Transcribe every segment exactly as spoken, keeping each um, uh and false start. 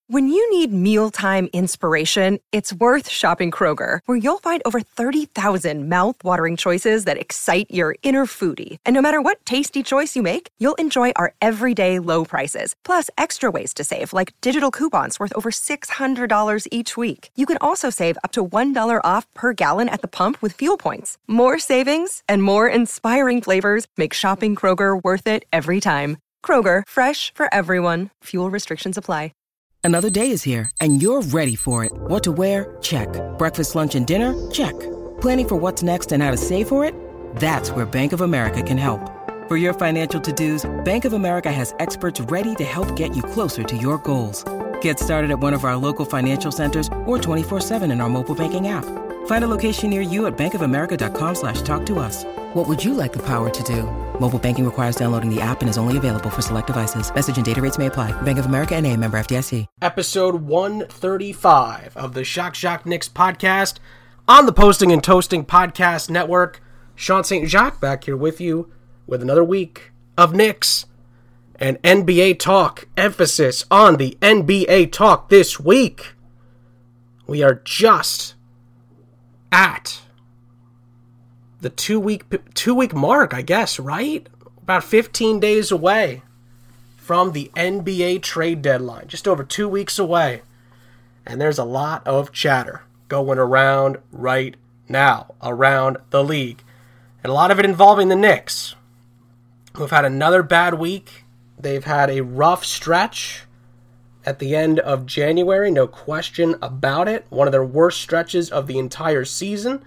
When you need mealtime inspiration, it's worth shopping Kroger, where you'll find over thirty thousand mouth-watering choices that excite your inner foodie. And no matter what tasty choice you make, you'll enjoy our everyday low prices, plus extra ways to save, like digital coupons worth over six hundred dollars each week. You can also save up to one dollar off per gallon at the pump with fuel points. More savings and more inspiring flavors make shopping Kroger worth it every time. Kroger, fresh for everyone. Fuel restrictions apply. Another day is here, and you're ready for it. What to wear? Check. Breakfast, lunch, and dinner? Check. Planning for what's next and how to save for it? That's where Bank of America can help. For your financial to-dos, Bank of America has experts ready to help get you closer to your goals. Get started at one of our local financial centers or twenty-four seven in our mobile banking app. Find a location near you at bankofamerica.com slash talk to us. What would you like the power to do? Mobile banking requires downloading the app and is only available for select devices. Message and data rates may apply. Bank of America N A, member F D I C. Episode one thirty-five of the Shock Jock Knicks podcast on the Posting and Toasting Podcast Network. Sean Saint Jacques back here with you with another week of Knicks and N B A talk. Emphasis on the N B A talk this week. We are just at the two-week two-week mark, I guess, right? About fifteen days away from the N B A trade deadline. Just over two weeks away. And there's a lot of chatter going around right now, around the league. And a lot of it involving the Knicks, who have had another bad week. They've had a rough stretch at the end of January, no question about it. One of their worst stretches of the entire season.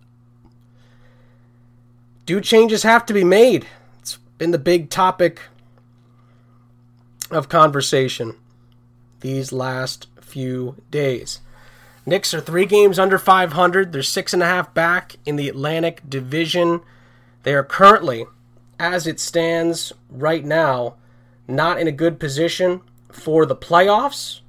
Do changes have to be made? It's been the big topic of conversation these last few days. Knicks are three games under five hundred. They're six and a half back in the Atlantic Division. They are currently, as it stands right now, not in a good position for the playoffs.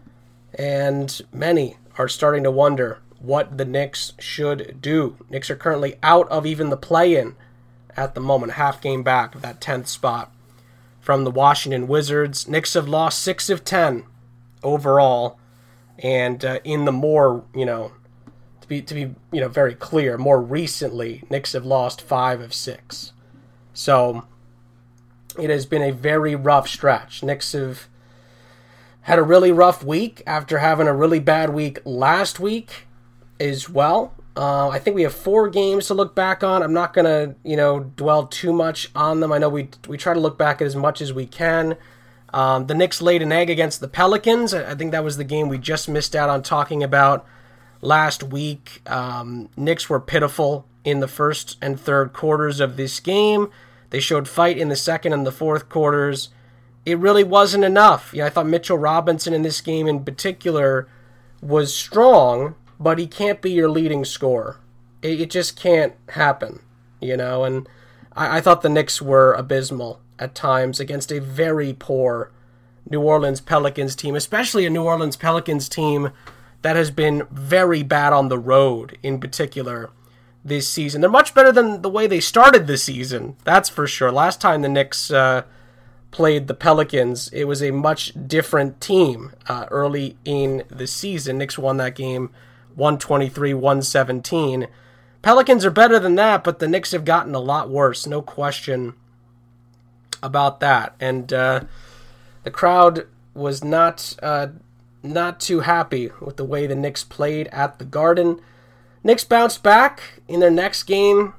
And many are starting to wonder what the Knicks should do. Knicks are currently out of even the play-in at the moment, half game back of that tenth spot from the Washington Wizards. Knicks have lost six of ten overall, and uh, in the more, you know, to be to be you know very clear, more recently, Knicks have lost five of six. So it has been a very rough stretch. Knicks have had a really rough week after having a really bad week last week as well. Uh, I think we have four games to look back on. I'm not going to, you know, dwell too much on them. I know we we try to look back at as much as we can. Um, the Knicks laid an egg against the Pelicans. I think that was the game we just missed out on talking about last week. Um, Knicks were pitiful in the first and third quarters of this game. They showed fight in the second and the fourth quarters. It really wasn't enough. You know, I thought Mitchell Robinson in this game in particular was strong, but he can't be your leading scorer. It, it just can't happen, you know, and I, I thought the Knicks were abysmal at times against a very poor New Orleans Pelicans team, especially a New Orleans Pelicans team that has been very bad on the road in particular this season. They're much better than the way they started the season, that's for sure. Last time the Knicks uh, played the Pelicans, it was a much different team uh, early in the season. Knicks won that game one twenty-three one seventeen. Pelicans are better than that, but the Knicks have gotten a lot worse, no question about that. And uh, the crowd was not uh, not too happy with the way the Knicks played at the Garden. Knicks bounced back in their next game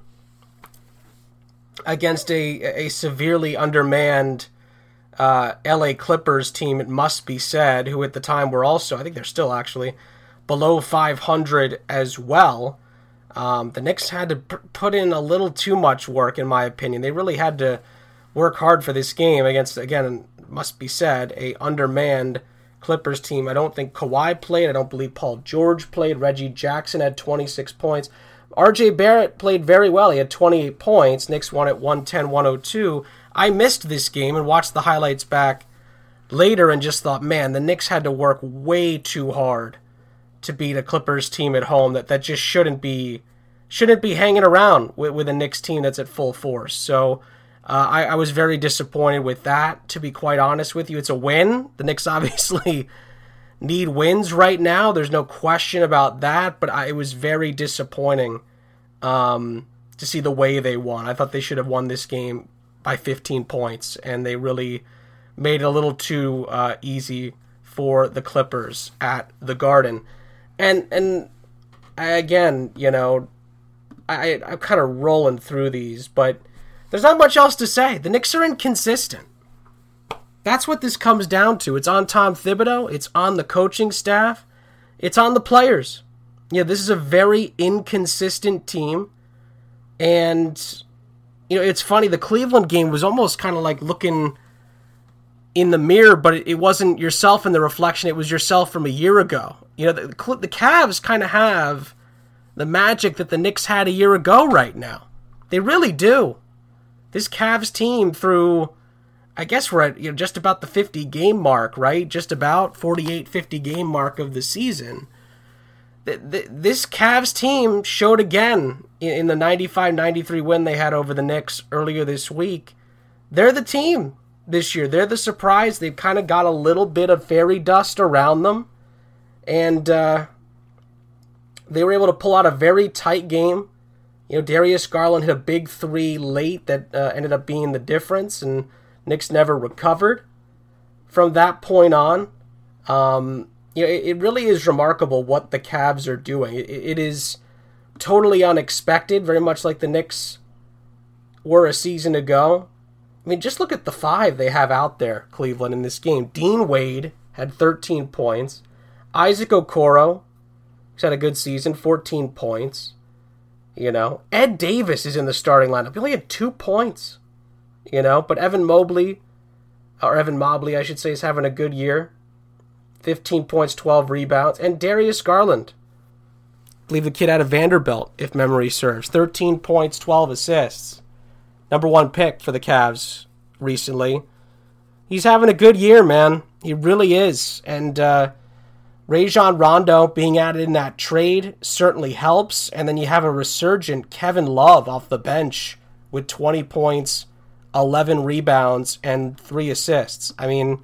against a, a severely undermanned uh, L A Clippers team, it must be said, who at the time were also, I think they're still actually, below five hundred as well. Um, the Knicks had to p- put in a little too much work, in my opinion. They really had to work hard for this game against, again, must be said, a undermanned Clippers team. I don't think Kawhi played. I don't believe Paul George played. Reggie Jackson had twenty-six points. R J Barrett played very well. He had twenty-eight points. Knicks won at one ten one oh two. I missed this game and watched the highlights back later and just thought, man, the Knicks had to work way too hard to beat a Clippers team at home that, that just shouldn't be shouldn't be hanging around with, with a Knicks team that's at full force. So uh, I, I was very disappointed with that, to be quite honest with you. It's a win. The Knicks obviously need wins right now. There's no question about that, but I, it was very disappointing um, to see the way they won. I thought they should have won this game by fifteen points, and they really made it a little too uh, easy for the Clippers at the Garden. And and I, again, you know, I, I'm kind of rolling through these, but there's not much else to say. The Knicks are inconsistent. That's what this comes down to. It's on Tom Thibodeau. It's on the coaching staff. It's on the players. Yeah, this is a very inconsistent team. And, you know, it's funny. The Cleveland game was almost kind of like looking in the mirror, but it wasn't yourself in the reflection. It was yourself from a year ago. You know, the, the Cavs kind of have the magic that the Knicks had a year ago right now. They really do. This Cavs team through, I guess we're at, you know, just about the fifty game mark, right? Just about forty-eight, fifty game mark of the season. The, the, this Cavs team showed again in, in the ninety-five ninety-three win they had over the Knicks earlier this week. They're the team this year. They're the surprise. They've kind of got a little bit of fairy dust around them. And uh, they were able to pull out a very tight game. You know, Darius Garland hit a big three late that uh, ended up being the difference, and Knicks never recovered from that point on. Um, you know, it, it really is remarkable what the Cavs are doing. It, it is totally unexpected, very much like the Knicks were a season ago. I mean, just look at the five they have out there, Cleveland, in this game. Dean Wade had thirteen points. Isaac Okoro, who's had a good season, fourteen points. You know, Ed Davis is in the starting lineup. He only had two points. You know, but Evan Mobley, or Evan Mobley, I should say, is having a good year. fifteen points, twelve rebounds. And Darius Garland, I believe the kid out of Vanderbilt, if memory serves. thirteen points, twelve assists. Number one pick for the Cavs recently. He's having a good year, man. He really is. And uh, Rajon Rondo being added in that trade certainly helps. And then you have a resurgent Kevin Love off the bench with twenty points, eleven rebounds, and three assists. I mean,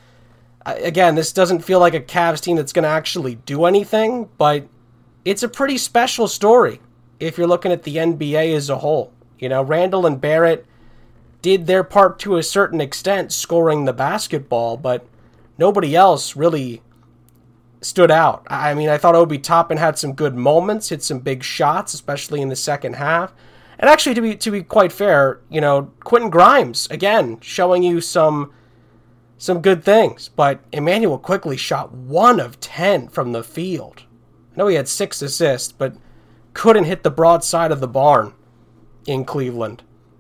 again, this doesn't feel like a Cavs team that's going to actually do anything, but it's a pretty special story if you're looking at the N B A as a whole. You know, Randall and Barrett did their part to a certain extent, scoring the basketball, but nobody else really stood out. I mean, I thought Obi Toppin had some good moments, hit some big shots, especially in the second half. And actually, to be to be quite fair, you know, Quentin Grimes, again, showing you some some good things. But Emmanuel quickly shot one of ten from the field. I know he had six assists, but couldn't hit the broad side of the barn in Cleveland.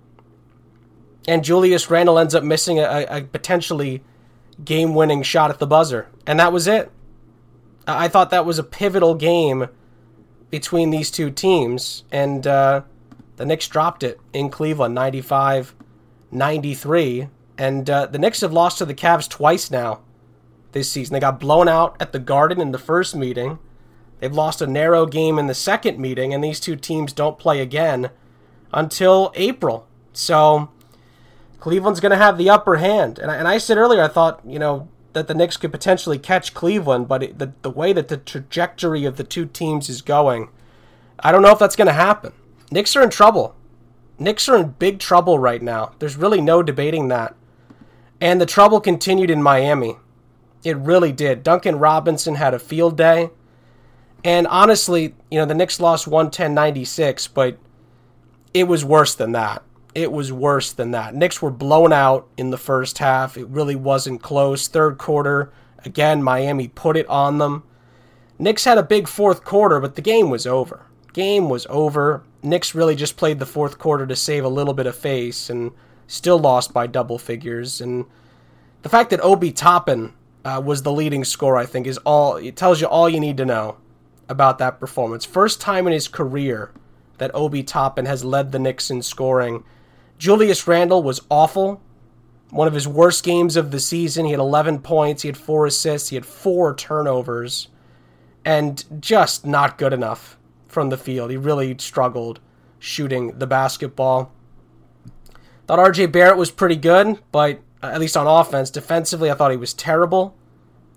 And Julius Randle ends up missing a, a potentially game-winning shot at the buzzer. And that was it. I thought that was a pivotal game between these two teams. And uh, the Knicks dropped it in Cleveland, ninety-five ninety-three. And uh, the Knicks have lost to the Cavs twice now this season. They got blown out at the Garden in the first meeting. They've lost a narrow game in the second meeting. And these two teams don't play again until April. So Cleveland's going to have the upper hand. And I, and I said earlier, I thought, you know, that the Knicks could potentially catch Cleveland, but it, the, the way that the trajectory of the two teams is going, I don't know if that's going to happen. Knicks are in trouble. Knicks are in big trouble right now. There's really no debating that. And the trouble continued in Miami. It really did. Duncan Robinson had a field day. And honestly, you know, the Knicks lost one ten ninety-six, but it was worse than that. It was worse than that. Knicks were blown out in the first half. It really wasn't close. Third quarter, again, Miami put it on them. Knicks had a big fourth quarter, but the game was over. Game was over. Knicks really just played the fourth quarter to save a little bit of face and still lost by double figures. And the fact that Obi Toppin uh, was the leading scorer, I think, is all. It tells you all you need to know about that performance. First time in his career that Obi Toppin has led the Knicks in scoring. Julius Randle was awful. One of his worst games of the season. He had eleven points. He had four assists. He had four turnovers. And just not good enough from the field. He really struggled shooting the basketball. Thought R J Barrett was pretty good, but at least on offense. Defensively, I thought he was terrible.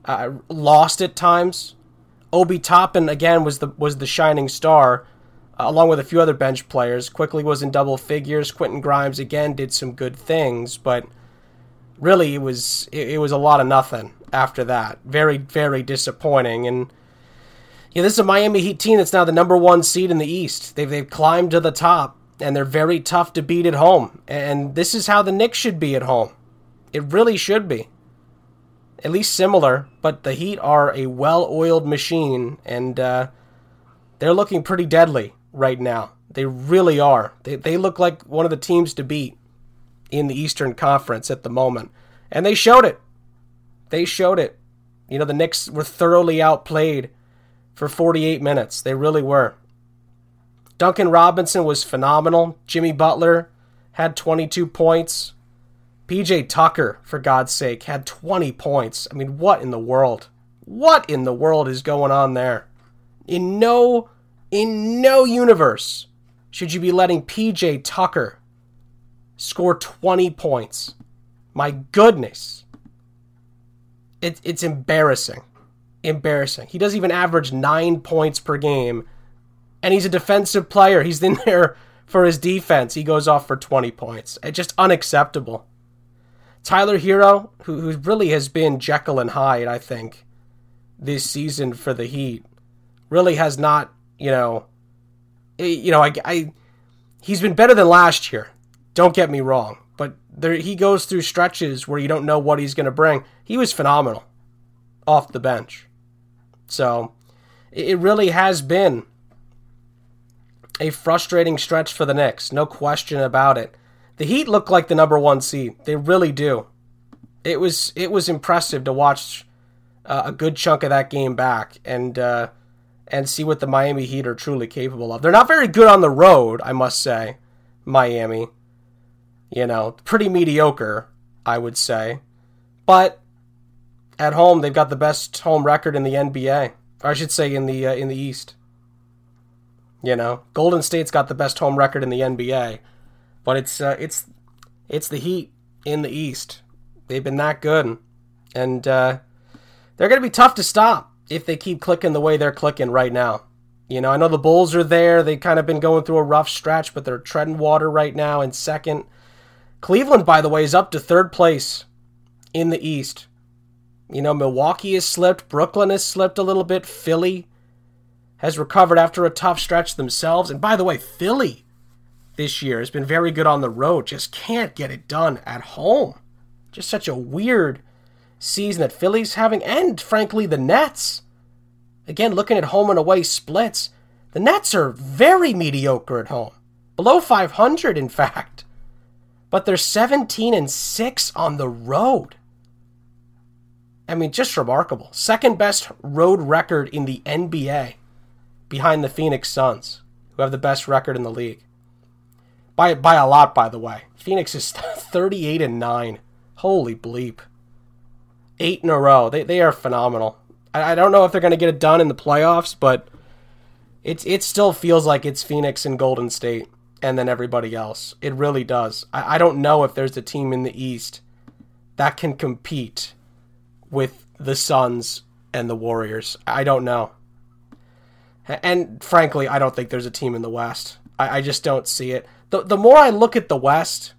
uh, lost at times. Obi Toppin, again, was the was the shining star, uh, along with a few other bench players. Quickly was in double figures. Quentin Grimes, again, did some good things, but really it was it, it was a lot of nothing after that. Very, very disappointing. And yeah, this is a Miami Heat team that's now the number one seed in the East. They've, they've climbed to the top, and they're very tough to beat at home. And this is how the Knicks should be at home. It really should be. At least similar, but the Heat are a well-oiled machine, and uh, they're looking pretty deadly right now. They really are. They they look like one of the teams to beat in the Eastern Conference at the moment. And they showed it. They showed it. You know, the Knicks were thoroughly outplayed for forty-eight minutes. They really were. Duncan Robinson was phenomenal. Jimmy Butler had twenty-two points. P J Tucker, for God's sake, had twenty points. I mean, what in the world? What in the world is going on there? In no, in no universe should you be letting P J Tucker score twenty points. My goodness. It, it's embarrassing. Embarrassing. He doesn't even average nine points per game, and he's a defensive player. He's in there for his defense. He goes off for twenty points. It's just unacceptable. Tyler Hero, who, who really has been Jekyll and Hyde, I think, this season for the Heat, really has not, you know, you know, I, I he's been better than last year. Don't get me wrong, but there he goes through stretches where you don't know what he's going to bring. He was phenomenal off the bench. So it, it really has been a frustrating stretch for the Knicks, no question about it. The Heat look like the number one seed. They really do. It was it was impressive to watch uh, a good chunk of that game back and uh, and see what the Miami Heat are truly capable of. They're not very good on the road, I must say, Miami. You know, pretty mediocre, I would say. But at home, they've got the best home record in the N B A. Or I should say in the uh, in the East. You know, Golden State's got the best home record in the N B A. But it's uh, it's it's the Heat in the East. They've been that good. And uh, they're going to be tough to stop if they keep clicking the way they're clicking right now. You know, I know the Bulls are there. They've kind of been going through a rough stretch, but they're treading water right now in second. Cleveland, by the way, is up to third place in the East. You know, Milwaukee has slipped. Brooklyn has slipped a little bit. Philly has recovered after a tough stretch themselves. And by the way, Philly this year has been very good on the road. Just can't get it done at home. Just such a weird season that Philly's having. And, frankly, the Nets. Again, looking at home and away splits, the Nets are very mediocre at home. Below five hundred, in fact. But they're seventeen and six on the road. I mean, just remarkable. Second best road record in the N B A, behind the Phoenix Suns, who have the best record in the league. By by a lot, by the way. Phoenix is thirty-eight and nine. Holy bleep. Eight in a row. They they are phenomenal. I, I don't know if they're going to get it done in the playoffs, but it, it still feels like it's Phoenix and Golden State and then everybody else. It really does. I, I don't know if there's a team in the East that can compete with the Suns and the Warriors. I don't know. And frankly, I don't think there's a team in the West. I, I just don't see it. The, the more I look at the West,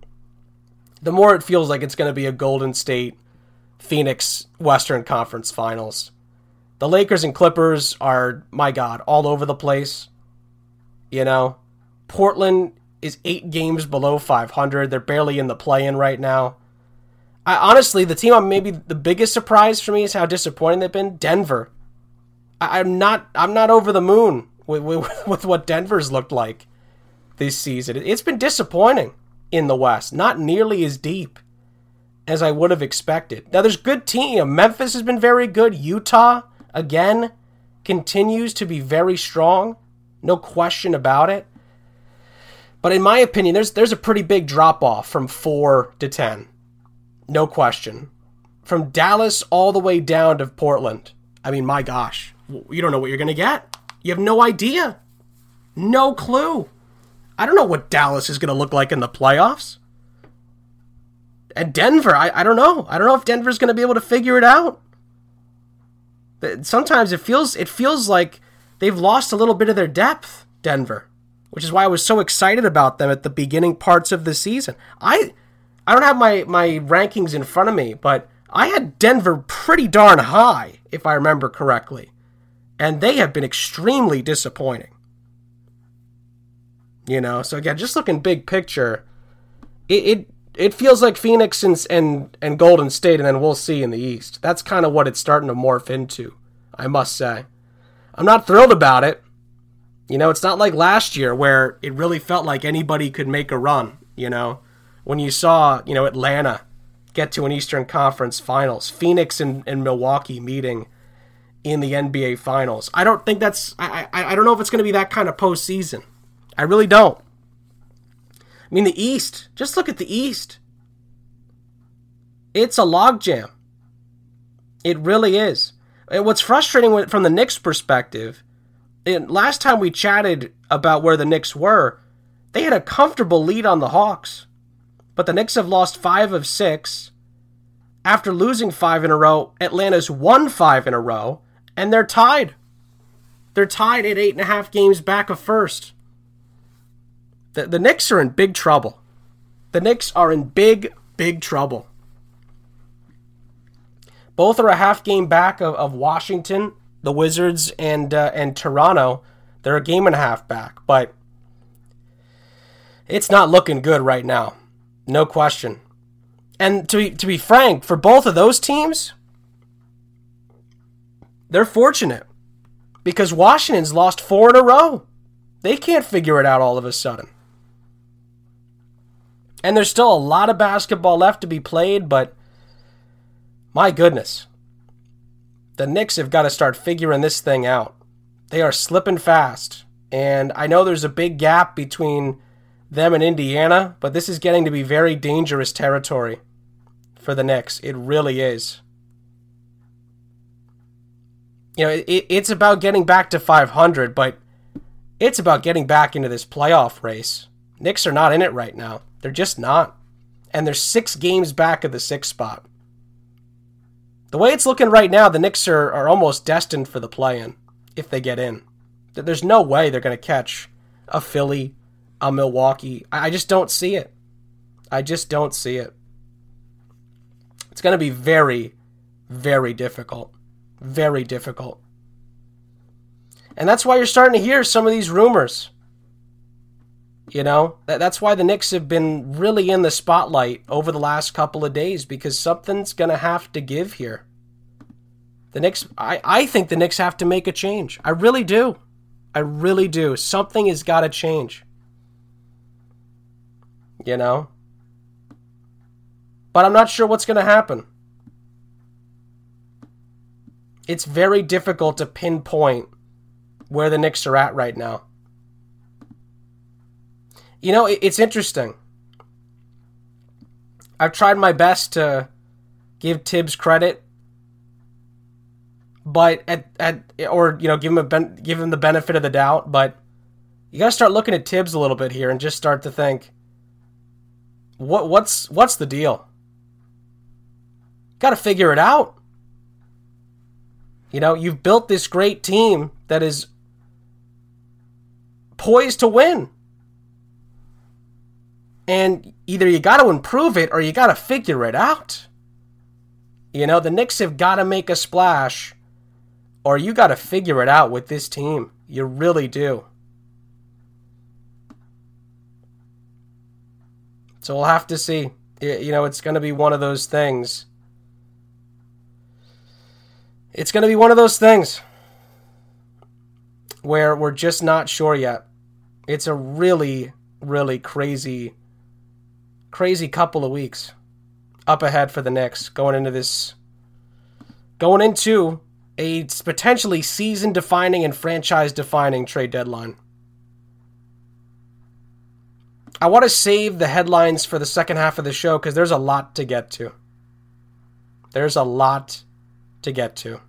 the more it feels like it's going to be a Golden State Phoenix Western Conference Finals. The Lakers and Clippers are, my God, all over the place. You know, Portland is eight games below five hundred. They're barely in the play-in right now. I, honestly, the team I'm maybe the biggest surprise for me is how disappointing they've been. Denver. I, I'm not. I'm not over the moon with, with with what Denver's looked like this season. It's been disappointing in the West. Not nearly as deep as I would have expected. Now, there's good team. You know, Memphis has been very good. Utah, again, continues to be very strong. No question about it. But in my opinion, there's there's a pretty big drop-off from four to ten. No question. From Dallas all the way down to Portland. I mean, my gosh. You don't know what you're going to get. You have no idea. No clue. I don't know what Dallas is going to look like in the playoffs. And Denver, I, I don't know. I don't know if Denver's going to be able to figure it out. Sometimes it feels it feels like they've lost a little bit of their depth, Denver, which is why I was so excited about them at the beginning parts of the season. I I don't have my, my rankings in front of me, but I had Denver pretty darn high, if I remember correctly. And they have been extremely disappointing. You know, so again, just looking big picture, it it, it feels like Phoenix and, and, and Golden State, and then we'll see in the East. That's kind of what it's starting to morph into, I must say. I'm not thrilled about it. You know, it's not like last year where it really felt like anybody could make a run, you know. When you saw, you know, Atlanta get to an Eastern Conference Finals, Phoenix and, and Milwaukee meeting in the N B A Finals. I don't think that's, I, I, I don't know if it's going to be that kind of postseason. I really don't. I mean, the East, just look at the East. It's a logjam. It really is. And what's frustrating from the Knicks' perspective, and last time we chatted about where the Knicks were, they had a comfortable lead on the Hawks. But the Knicks have lost five of six. After losing five in a row, Atlanta's won five in a row, and they're tied. They're tied at eight and a half games back of first. The, the Knicks are in big trouble. The Knicks are in big, big trouble. Both are a half game back of, of Washington, the Wizards, and uh, and Toronto. They're a game and a half back, but it's not looking good right now. No question. And to be, to be frank, for both of those teams, they're fortunate because Washington's lost four in a row. They can't figure it out all of a sudden. And there's still a lot of basketball left to be played, but my goodness, the Knicks have got to start figuring this thing out. They are slipping fast, and I know there's a big gap between them and Indiana, but this is getting to be very dangerous territory for the Knicks. It really is. You know, it, it's about getting back to five hundred, but it's about getting back into this playoff race. Knicks are not in it right now. They're just not. And they're six games back of the sixth spot. The way it's looking right now, the Knicks are, are almost destined for the play-in, if they get in. There's no way they're going to catch a Philly, a Milwaukee. I just don't see it. I just don't see it. It's going to be very, very difficult. Very difficult. And that's why you're starting to hear some of these rumors. You know, that, that's why the Knicks have been really in the spotlight over the last couple of days, because something's going to have to give here. The Knicks, I, I think the Knicks have to make a change. I really do. I really do. Something has got to change. You know? But I'm not sure what's going to happen. It's very difficult to pinpoint where the Knicks are at right now. You know, it's interesting. I've tried my best to give Tibbs credit, but at at or you know give him a ben, give him the benefit of the doubt. But you got to start looking at Tibbs a little bit here and just start to think, what what's what's the deal? Got to figure it out. You know, you've built this great team that is poised to win. And either you got to improve it or you got to figure it out. You know, the Knicks have got to make a splash or you got to figure it out with this team. You really do. So we'll have to see. You know, it's going to be one of those things. It's going to be one of those things where we're just not sure yet. It's a really, really crazy Crazy couple of weeks up ahead for the Knicks going into this, going into a potentially season-defining and franchise-defining trade deadline. I want to save the headlines for the second half of the show because there's a lot to get to. There's a lot to get to.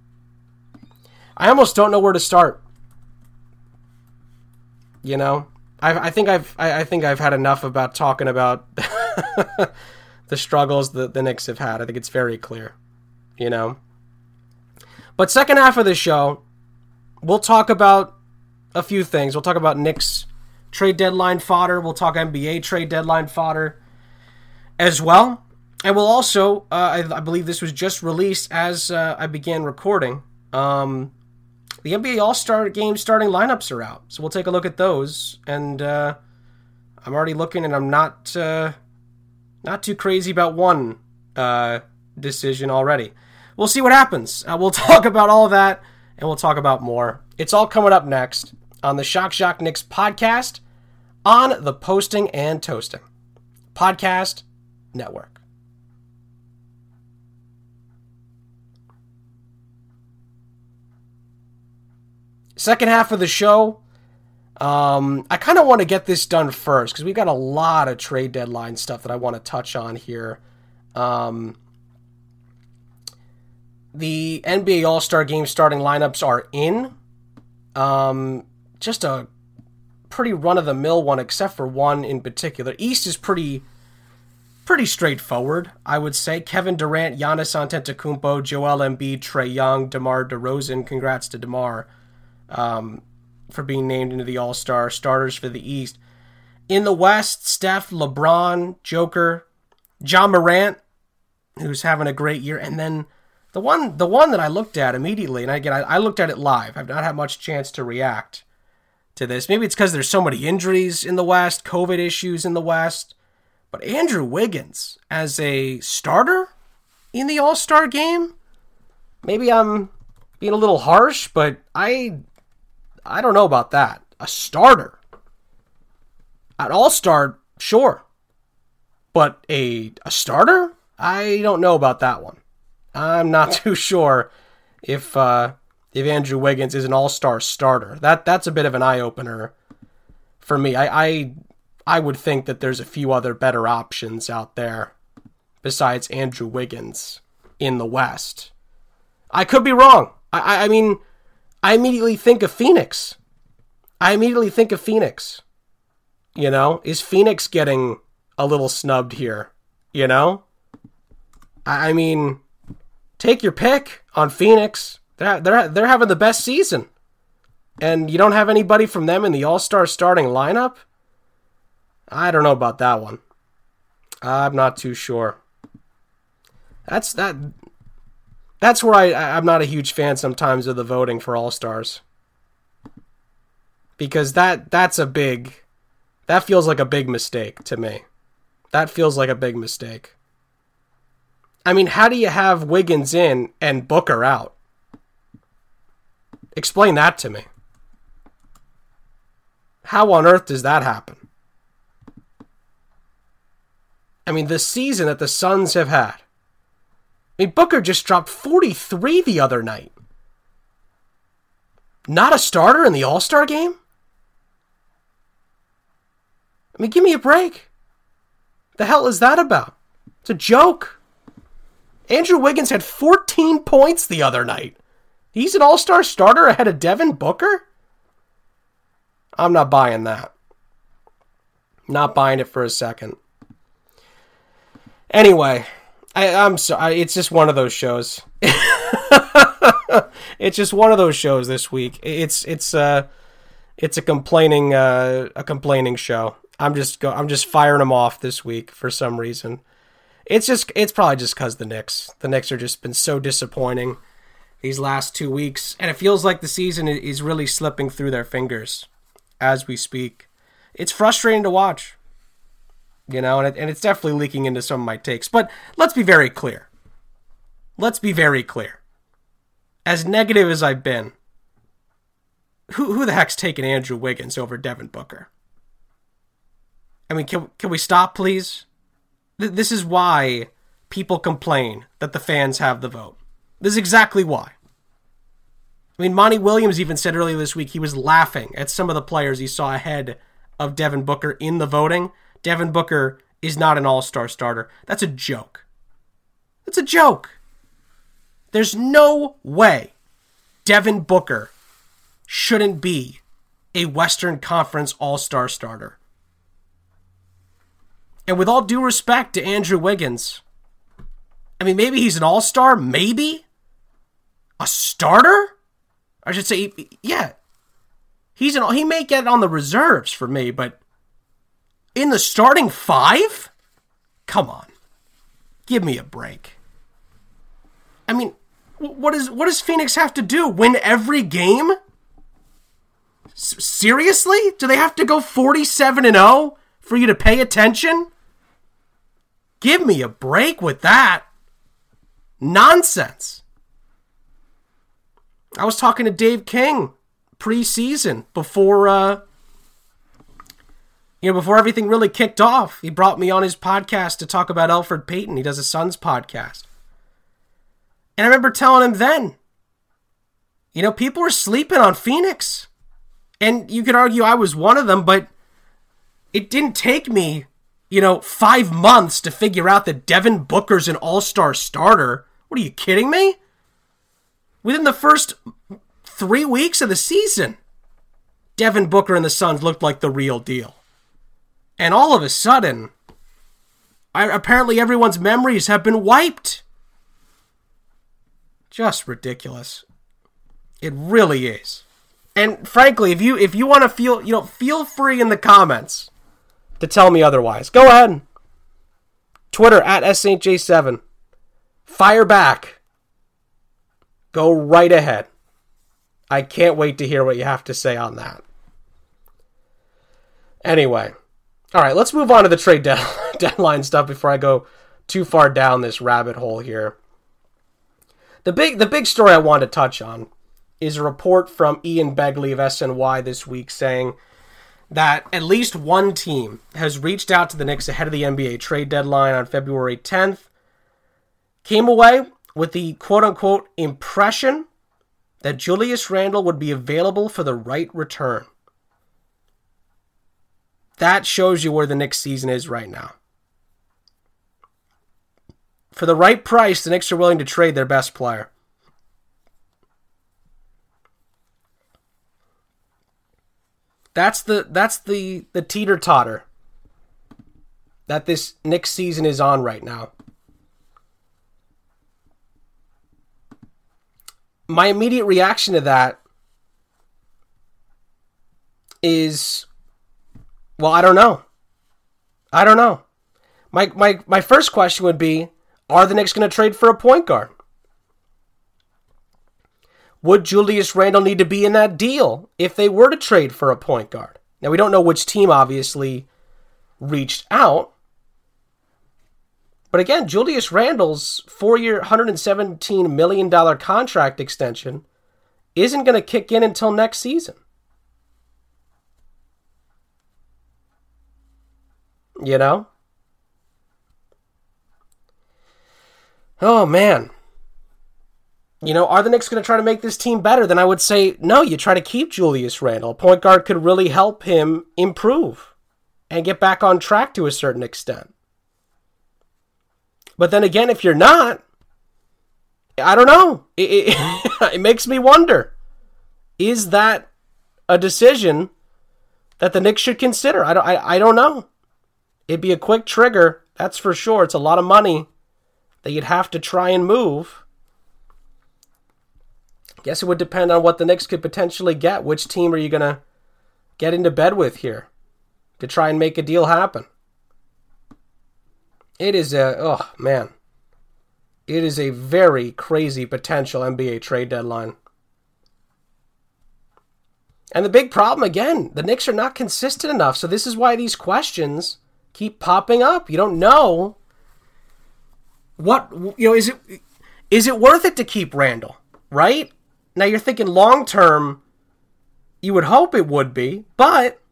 I almost don't know where to start. You know? I, I think I've I, I think I've had enough about talking about the struggles that the Knicks have had. I think it's very clear, you know. But second half of the show, we'll talk about a few things. We'll talk about Knicks trade deadline fodder. We'll talk N B A trade deadline fodder as well. And we'll also, uh, I, I believe this was just released as uh, I began recording, um, the N B A All-Star Game starting lineups are out. So we'll take a look at those. And uh, I'm already looking, and I'm not uh, not too crazy about one uh, decision already. We'll see what happens. Uh, we'll talk about all of that, and we'll talk about more. It's all coming up next on the Shock Shock Knicks podcast on the Posting and Toasting Podcast Network. Second half of the show, um, I kind of want to get this done first because we've got a lot of trade deadline stuff that I want to touch on here. Um, the N B A All-Star Game starting lineups are in. Um, just a pretty run-of-the-mill one, except for one in particular. East is pretty pretty straightforward, I would say. Kevin Durant, Giannis Antetokounmpo, Joel Embiid, Trae Young, DeMar DeRozan. Congrats to DeMar. Um, for being named into the All-Star starters for the East. In the West, Steph, LeBron, Joker, John Morant, who's having a great year, and then the one the one that I looked at immediately, and again, I, I looked at it live. I've not had much chance to react to this. Maybe it's because there's so many injuries in the West, COVID issues in the West, but Andrew Wiggins as a starter in the All-Star game? Maybe I'm being a little harsh, but I... I don't know about that. A starter. An all-star, sure. But a a starter? I don't know about that one. I'm not too sure if uh, if Andrew Wiggins is an all-star starter. That that's a bit of an eye-opener for me. I, I I would think that there's a few other better options out there besides Andrew Wiggins in the West. I could be wrong. I I, I mean... I immediately think of Phoenix. I immediately think of Phoenix. You know, is Phoenix getting a little snubbed here? You know? I mean, take your pick on Phoenix. They're, they're, they're having the best season. And you don't have anybody from them in the All-Star starting lineup? I don't know about that one. I'm not too sure. That's that... That's where I, I'm not a huge fan sometimes of the voting for All-Stars. Because that that's a big... That feels like a big mistake to me. That feels like a big mistake. I mean, how do you have Wiggins in and Booker out? Explain that to me. How on earth does that happen? I mean, the season that the Suns have had. I mean, Booker just dropped forty-three the other night. Not a starter in the All-Star game? I mean, give me a break. The hell is that about? It's a joke. Andrew Wiggins had fourteen points the other night. He's an All-Star starter ahead of Devin Booker? I'm not buying that. Not buying it for a second. Anyway... I, I'm sorry. It's just one of those shows. It's just one of those shows this week. It's it's uh it's a complaining uh, a complaining show. I'm just go I'm just firing them off this week for some reason. It's just it's probably just because the Knicks. The Knicks have just been so disappointing these last two weeks, and it feels like the season is really slipping through their fingers as we speak. It's frustrating to watch. You know, and, it, and it's definitely leaking into some of my takes. But let's be very clear. Let's be very clear. As negative as I've been, who who the heck's taking Andrew Wiggins over Devin Booker? I mean, can, can we stop, please? Th- this is why people complain that the fans have the vote. This is exactly why. I mean, Monty Williams even said earlier this week he was laughing at some of the players he saw ahead of Devin Booker in the voting. Devin Booker is not an all-star starter. That's a joke. That's a joke. There's no way Devin Booker shouldn't be a Western Conference all-star starter. And with all due respect to Andrew Wiggins, I mean, maybe he's an all-star, maybe. A starter? I should say, yeah. He's an, he may get on the reserves for me, but in the starting five? Come on. Give me a break. I mean, what is what does Phoenix have to do? Win every game? S- seriously? Do they have to go forty-seven and oh for you to pay attention? Give me a break with that. Nonsense. I was talking to Dave King preseason before uh you know before everything really kicked off. He brought me on his podcast to talk about Elfrid Payton. He does a Suns podcast. And I remember telling him then, you know, people were sleeping on Phoenix. And you could argue I was one of them, but it didn't take me, you know, five months to figure out that Devin Booker's an all-star starter. What are you kidding me? Within the first three weeks of the season, Devin Booker and the Suns looked like the real deal. And all of a sudden, I, apparently everyone's memories have been wiped. Just ridiculous. It really is. And frankly, if you if you want to feel, you know, feel free in the comments to tell me otherwise. Go ahead. Twitter at S Saint J seven. Fire back. Go right ahead. I can't wait to hear what you have to say on that. Anyway. All right, let's move on to the trade de- deadline stuff before I go too far down this rabbit hole here. The big the big story I want to touch on is a report from Ian Begley of S N Y this week saying that at least one team has reached out to the Knicks ahead of the N B A trade deadline on February tenth, came away with the quote-unquote impression that Julius Randle would be available for the right return. That shows you where the Knicks season is right now. For the right price, the Knicks are willing to trade their best player. That's the that's the, the teeter-totter that this Knicks season is on right now. My immediate reaction to that is, well, I don't know. I don't know. My my my first question would be, are the Knicks going to trade for a point guard? Would Julius Randle need to be in that deal if they were to trade for a point guard? Now, we don't know which team obviously reached out. But again, Julius Randle's four-year, one hundred seventeen million dollars contract extension isn't going to kick in until next season. You know? Oh, man. You know, are the Knicks going to try to make this team better? Then I would say, no, you try to keep Julius Randle. A point guard could really help him improve and get back on track to a certain extent. But then again, if you're not, I don't know. It, it, it makes me wonder. Is that a decision that the Knicks should consider? I don't, I, I don't know. It'd be a quick trigger, that's for sure. It's a lot of money that you'd have to try and move. I guess it would depend on what the Knicks could potentially get. Which team are you going to get into bed with here to try and make a deal happen? It is a, oh man, it is a very crazy potential N B A trade deadline. And the big problem, again, the Knicks are not consistent enough. So this is why these questions keep popping up. You don't know what, you know, is it, is it worth it to keep Randle, right? Now you're thinking long term, you would hope it would be, but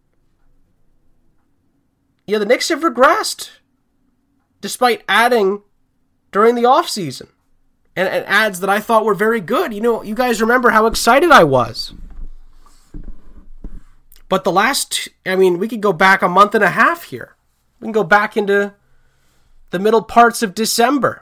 you know, the Knicks have regressed despite adding during the offseason and, and ads that I thought were very good. You know, you guys remember how excited I was. But the last, I mean, we could go back a month and a half here. We can go back into the middle parts of December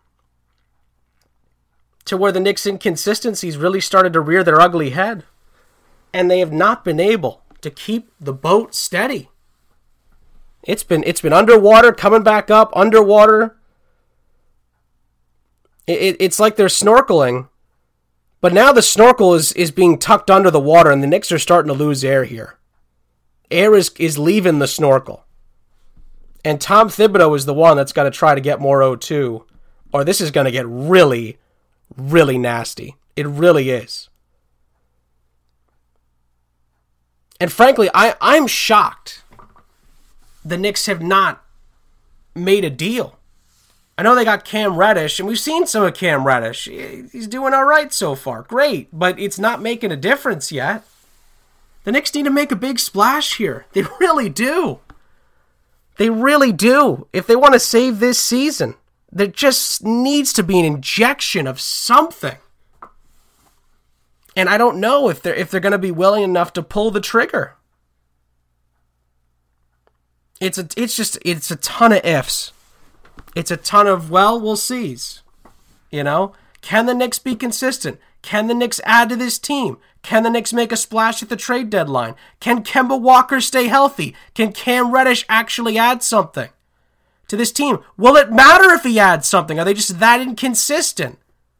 to where the Knicks' inconsistencies really started to rear their ugly head. And they have not been able to keep the boat steady. It's been it's been underwater, coming back up, underwater. It, it, it's like they're snorkeling, But now the snorkel is, is being tucked under the water, and the Knicks are starting to lose air here. Air is, is leaving the snorkel. And Tom Thibodeau is the one that's got to try to get more O two, or this is going to get really, really nasty. It really is. And frankly, I, I'm shocked the Knicks have not made a deal. I know they got Cam Reddish, and we've seen some of Cam Reddish. He's doing all right so far. Great, but it's not making a difference yet. The Knicks need to make a big splash here. They really do. They really do. If they want to save this season, there just needs to be an injection of something. And I don't know if they're if they're going to be willing enough to pull the trigger. It's a it's just it's a ton of ifs. It's a ton of, well, we'll sees. You know? Can the Knicks be consistent? Can the Knicks add to this team? Can the Knicks make a splash at the trade deadline? Can Kemba Walker stay healthy? Can Cam Reddish actually add something to this team? Will it matter if he adds something? Are they just that inconsistent?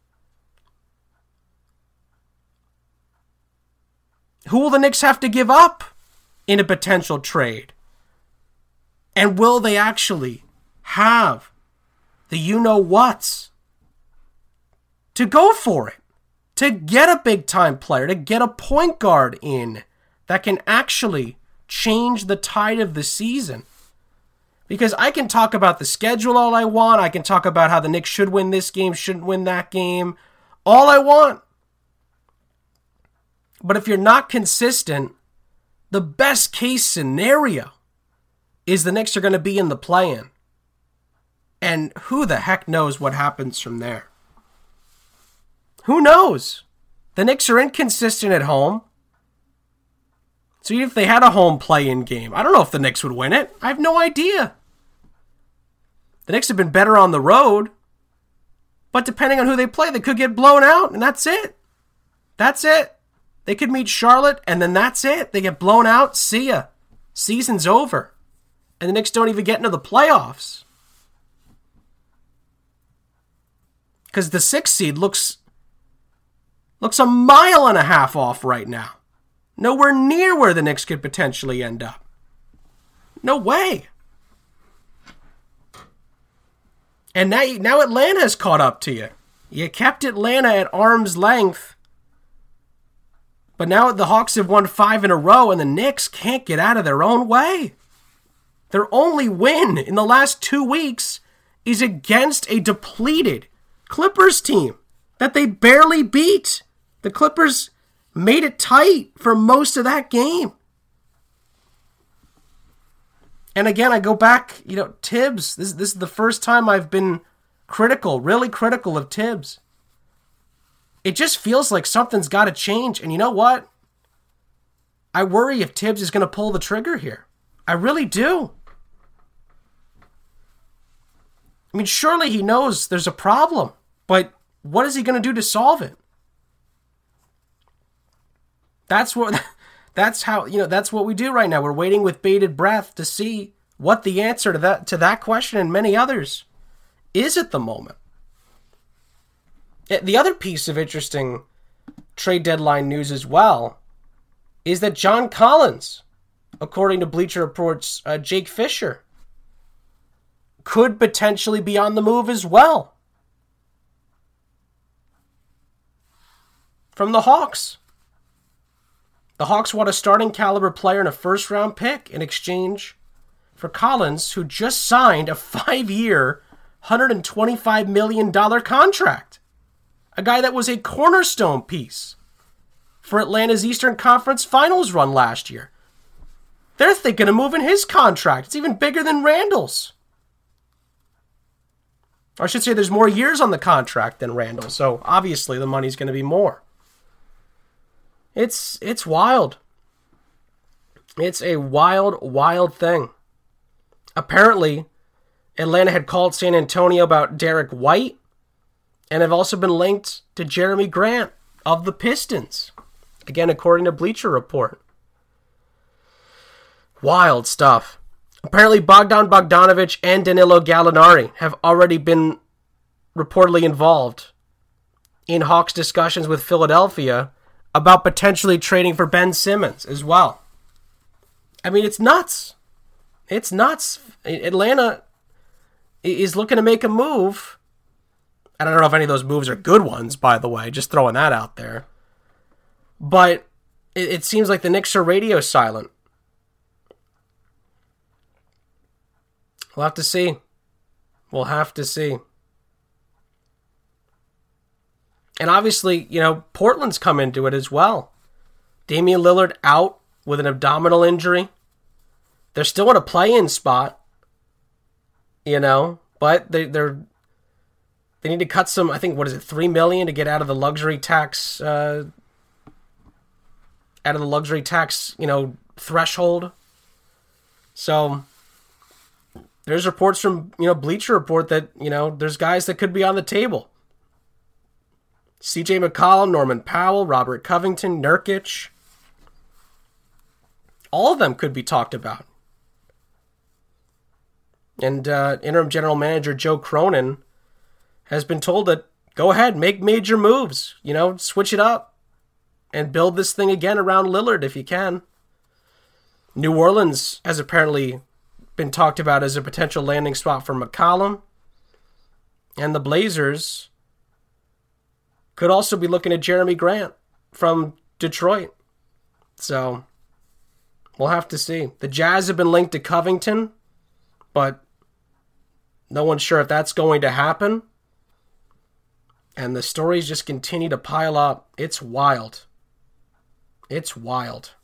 Who will the Knicks have to give up in a potential trade? And will they actually have the you-know-whats to go for it? To get a big-time player, to get a point guard in that can actually change the tide of the season. Because I can talk about the schedule all I want. I can talk about how the Knicks should win this game, shouldn't win that game. All I want. But if you're not consistent, the best case scenario is the Knicks are going to be in the play-in. And who the heck knows what happens from there? Who knows? The Knicks are inconsistent at home. So even if they had a home play-in game, I don't know if the Knicks would win it. I have no idea. The Knicks have been better on the road. But depending on who they play, they could get blown out, and that's it. That's it. They could meet Charlotte, and then that's it. They get blown out, see ya. Season's over. And the Knicks don't even get into the playoffs. Because the sixth seed looks... Looks a mile and a half off right now. Nowhere near where the Knicks could potentially end up. No way. And now, now Atlanta's caught up to you. You kept Atlanta at arm's length. But now the Hawks have won five in a row and the Knicks can't get out of their own way. Their only win in the last two weeks is against a depleted Clippers team that they barely beat. The Clippers made it tight for most of that game. And again, I go back, you know, Tibbs. This, this is the first time I've been critical, really critical of Tibbs. It just feels like something's got to change. And you know what? I worry if Tibbs is going to pull the trigger here. I really do. I mean, surely he knows there's a problem. But what is he going to do to solve it? That's what, that's how, you know, that's what we do right now. We're waiting with bated breath to see what the answer to that, to that question and many others is at the moment. The other piece of interesting trade deadline news as well is that John Collins, according to Bleacher Report's uh, Jake Fisher, could potentially be on the move as well from the Hawks. The Hawks want a starting caliber player and a first round pick in exchange for Collins, who just signed a five-year, one hundred twenty-five million dollars contract. A guy that was a cornerstone piece for Atlanta's Eastern Conference Finals run last year. They're thinking of moving his contract. It's even bigger than Randall's. Or I should say there's more years on the contract than Randall, so obviously the money's going to be more. It's it's wild. It's a wild, wild thing. Apparently, Atlanta had called San Antonio about Derek White, and have also been linked to Jeremy Grant of the Pistons. Again, according to Bleacher Report. Wild stuff. Apparently, Bogdan Bogdanovic and Danilo Gallinari have already been reportedly involved in Hawks discussions with Philadelphia about potentially trading for Ben Simmons as well. I mean, it's nuts. It's nuts. Atlanta is looking to make a move. I don't know if any of those moves are good ones, by the way, just throwing that out there. But it, it seems like the Knicks are radio silent. We'll have to see. We'll have to see. And obviously, you know, Portland's come into it as well. Damian Lillard out with an abdominal injury. They're still in a play-in spot, you know, but they, they're they need to cut some. I think what is it, three million to get out of the luxury tax, uh, out of the luxury tax, you know, threshold. So there's reports from you know Bleacher Report that you know there's guys that could be on the table. C J McCollum, Norman Powell, Robert Covington, Nurkic. All of them could be talked about. And uh, interim general manager Joe Cronin has been told that go ahead, make major moves. You know, switch it up and build this thing again around Lillard if you can. New Orleans has apparently been talked about as a potential landing spot for McCollum. And the Blazers could also be looking at Jeremy Grant from Detroit. So we'll have to see. The Jazz have been linked to Covington, but no one's sure if that's going to happen. And the stories just continue to pile up. It's wild. It's wild.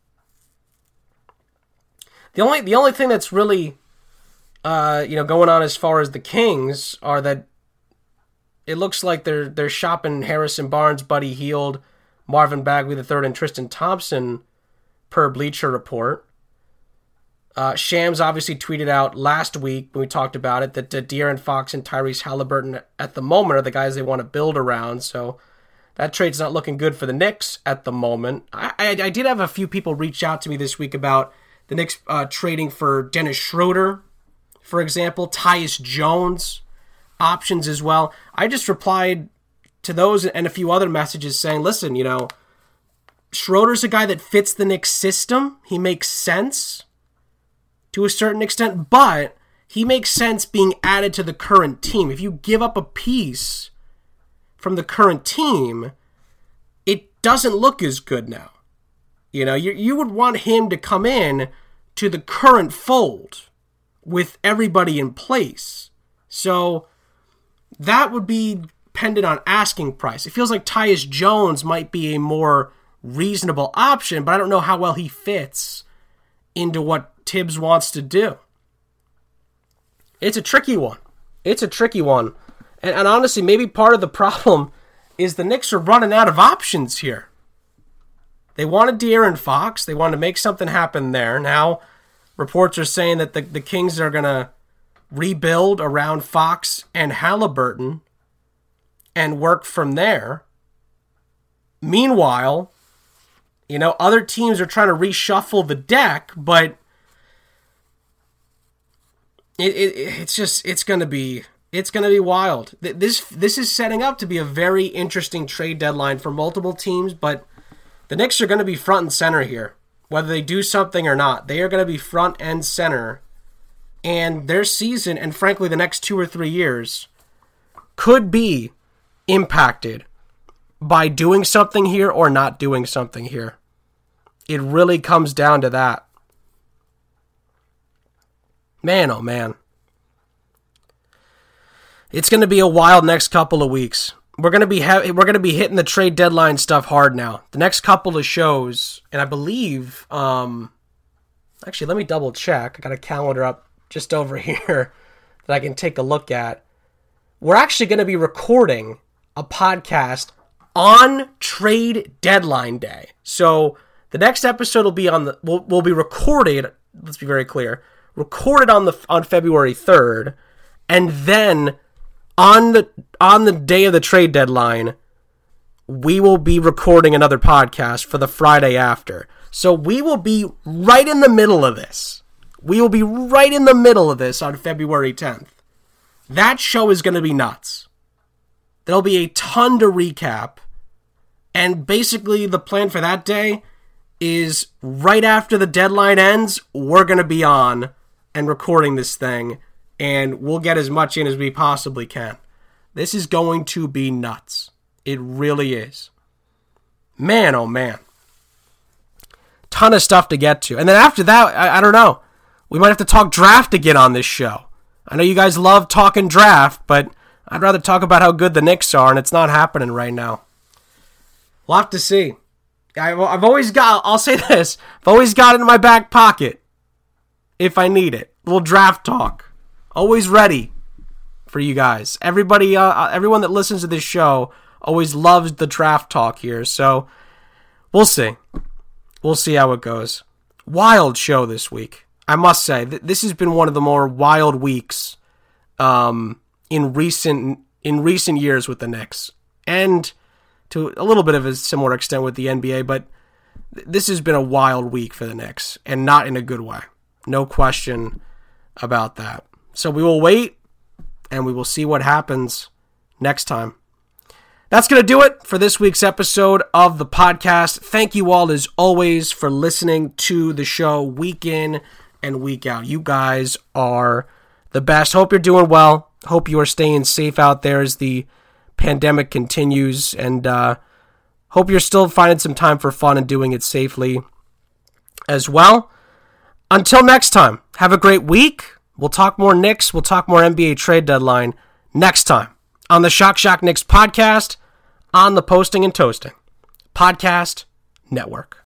The only the only thing that's really uh, you know going on as far as the Kings are that it looks like they're they're shopping Harrison Barnes, Buddy Hield, Marvin Bagley the third, and Tristan Thompson per Bleacher Report. Uh, Shams obviously tweeted out last week when we talked about it that uh, De'Aaron Fox and Tyrese Halliburton at the moment are the guys they want to build around. So that trade's not looking good for the Knicks at the moment. I, I, I did have a few people reach out to me this week about the Knicks uh, trading for Dennis Schroeder, for example, Tyus Jones, options as well. I just replied to those and a few other messages saying, listen, you know, Schroeder's a guy that fits the Knicks system. He makes sense to a certain extent, but he makes sense being added to the current team. If you give up a piece from the current team, it doesn't look as good now. You know, you you would want him to come in to the current fold with everybody in place. So that would be dependent on asking price. It feels like Tyus Jones might be a more reasonable option, but I don't know how well he fits into what Tibbs wants to do. It's a tricky one. It's a tricky one. And, and honestly, maybe part of the problem is the Knicks are running out of options here. They wanted De'Aaron Fox. They wanted to make something happen there. Now, reports are saying that the, the Kings are going to rebuild around Fox and Halliburton and work from there. Meanwhile, you know, other teams are trying to reshuffle the deck, but it, it it's just it's going to be it's going to be wild. This this is setting up to be a very interesting trade deadline for multiple teams, but the Knicks are going to be front and center here, whether they do something or not. They are going to be front and center, and their season, and frankly, the next two or three years, could be impacted by doing something here or not doing something here. It really comes down to that. Man, oh man. It's going to be a wild next couple of weeks. We're going to be ha- we're going to be hitting the trade deadline stuff hard now. The next couple of shows, and I believe, um, actually, let me double check. I got a calendar up just over here that I can take a look at. We're actually going to be recording a podcast on trade deadline day. So the next episode will be on the will will be recorded. Let's be very clear, recorded on the on February third, and then on the on the day of the trade deadline, we will be recording another podcast for the Friday after. So we will be right in the middle of this. We will be right in the middle of this on February tenth. That show is going to be nuts. There'll be a ton to recap. And basically the plan for that day is right after the deadline ends, we're going to be on and recording this thing, and we'll get as much in as we possibly can. This is going to be nuts. It really is. Man, oh man. Ton of stuff to get to. And then after that, I, I don't know. We might have to talk draft again on this show. I know you guys love talking draft, but I'd rather talk about how good the Knicks are, and it's not happening right now. We'll have to see. I've always got, I'll say this, I've always got it in my back pocket if I need it. A little draft talk. Always ready for you guys. Everybody, uh, everyone that listens to this show always loves the draft talk here, so we'll see. We'll see how it goes. Wild show this week. I must say, th- this has been one of the more wild weeks um, in recent in recent years with the Knicks. And to a little bit of a similar extent with the N B A, but th- this has been a wild week for the Knicks, and not in a good way. No question about that. So we will wait, and we will see what happens next time. That's going to do it for this week's episode of the podcast. Thank you all, as always, for listening to the show week in and week out. You guys are the best. Hope you're doing well. Hope you are staying safe out there as the pandemic continues, and uh, hope you're still finding some time for fun and doing it safely as well. Until next time, have a great week. We'll talk more Knicks. We'll talk more N B A trade deadline next time on the Shock Shock Knicks podcast on the Posting and Toasting Podcast Network.